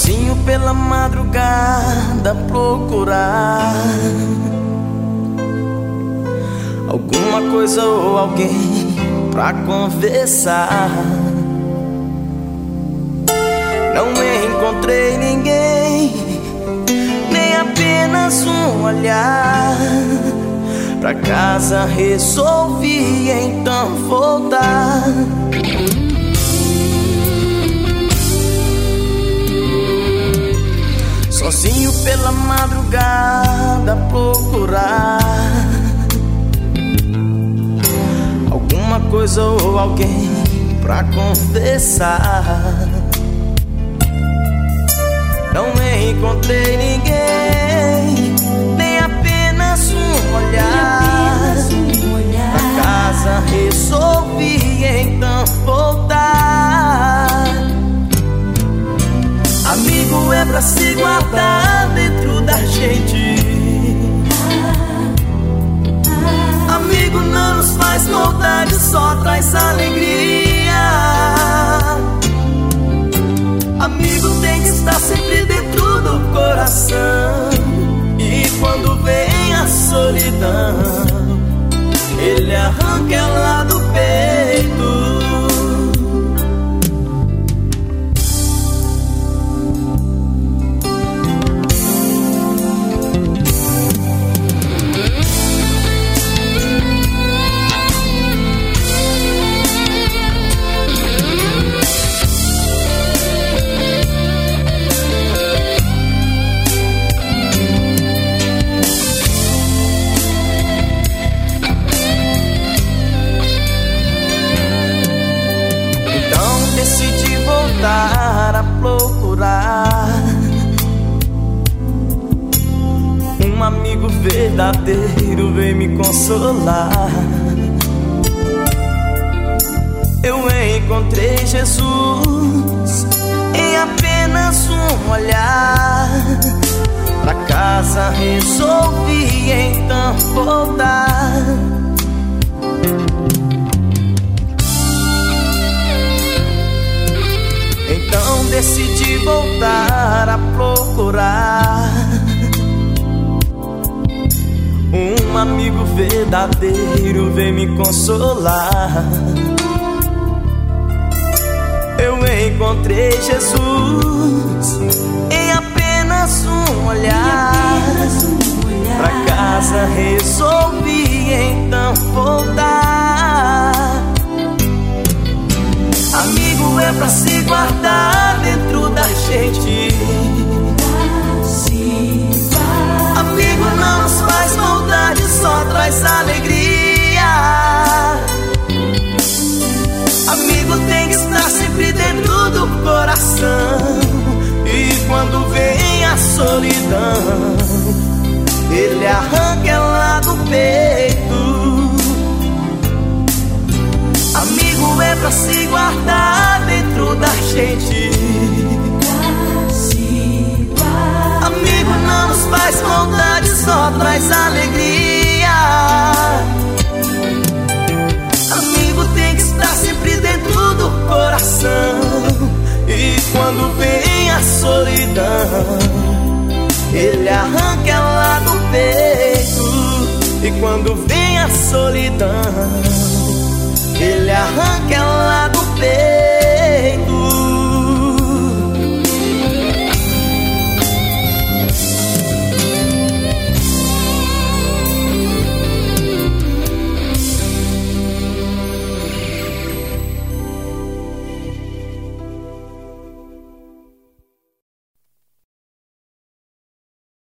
sozinho pela madrugada procurar alguma coisa ou alguém pra conversar. Não encontrei ninguém, nem apenas um olhar. Pra casa resolvi então voltar. Sozinho pela madrugada procurar alguma coisa ou alguém pra conversar. Não encontrei ninguém, nem apenas um olhar. Pra casa resolvi então voltar. Amigo é pra se guardar dentro da gente. Amigo não nos faz maldade, só traz alegria. Amigo tem que estar sempre dentro do coração. E quando vem a solidão, ele arranca ela do peito. Decidi voltar a procurar um amigo verdadeiro, vem me consolar. Eu encontrei Jesus em apenas um olhar. Pra casa resolvi então voltar. Então decidi voltar a procurar um amigo verdadeiro, vem me consolar. Eu encontrei Jesus em apenas um olhar. Pra casa resolvi então voltar. Amigo é pra se guardar dentro da gente. Amigo não nos faz maldade, só traz alegria. Amigo tem que estar sempre dentro do coração. E quando vem a solidão, ele arranca ela do peito. Amigo é pra se guardar dentro da gente. Amigo não nos faz maldade, só traz alegria. Amigo tem que estar sempre dentro do coração. E quando vem a solidão, ele arranca ela do peito. E quando vem a solidão, ele arranca ela do peito.